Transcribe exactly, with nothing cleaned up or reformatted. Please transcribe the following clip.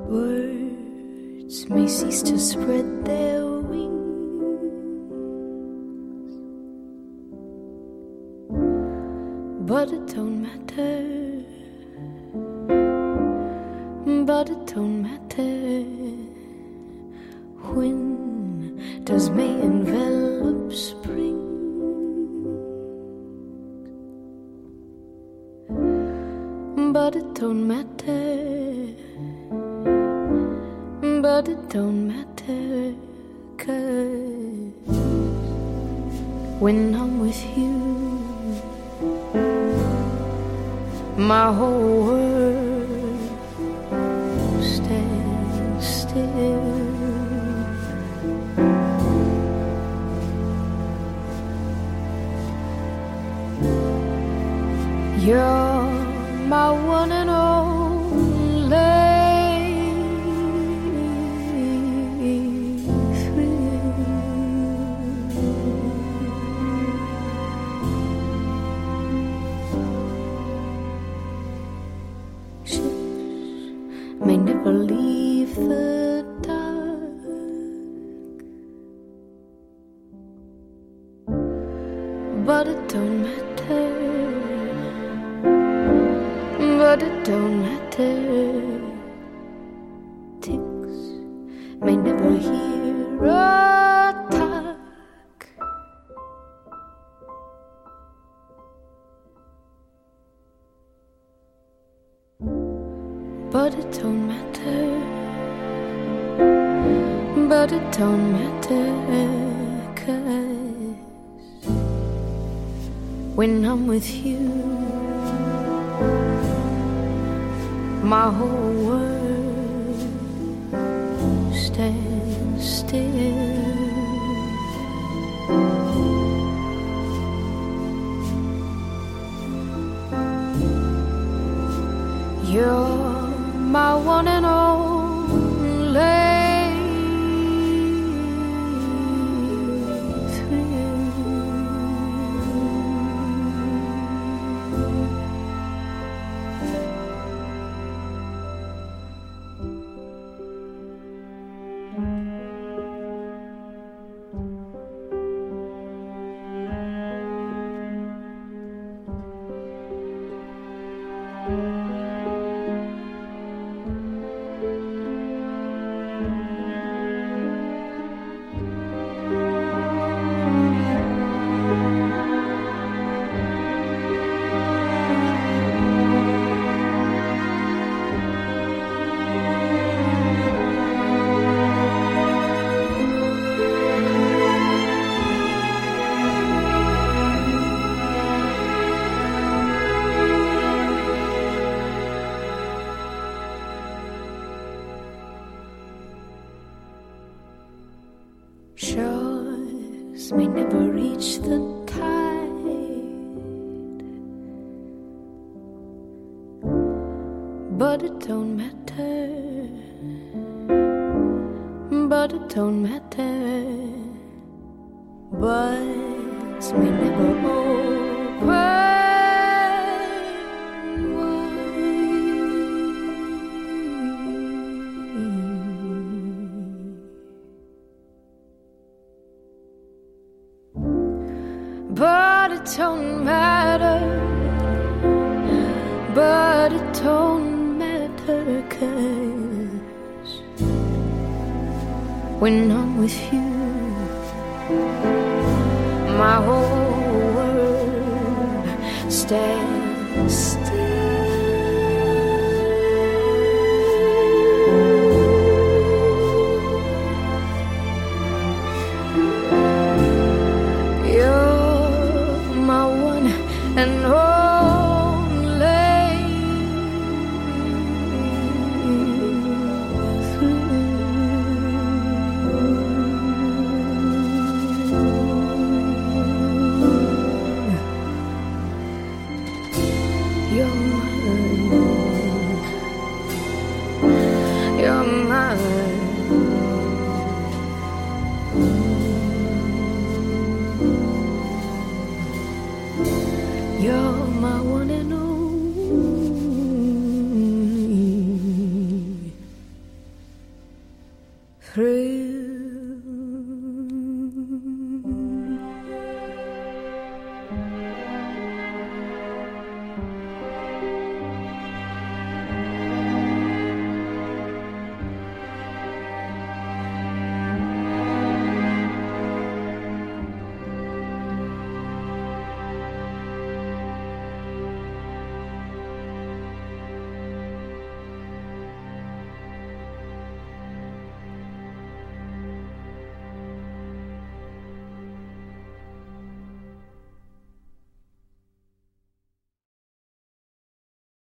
Words may cease to spread their wings, but it don't matter, but it don't matter. When does May envelop spring? But it don't matter, but it don't matter, 'cause when I'm with you, my whole world stands still. You're my one and only thrill. Ships may never leave the dark, but it don't matter, but it don't matter. Ticks may never hear a talk, but it don't matter, but it don't matter, 'cause when I'm with you, my whole world stands still. You're my one and only thrill. Shores may never reach the tide, but it don't matter, but it don't matter. Words may never open but it don't matter, but it don't matter, 'cause when I'm with you, my whole world stands still. And only you're mine, you're mine. You're my one and only through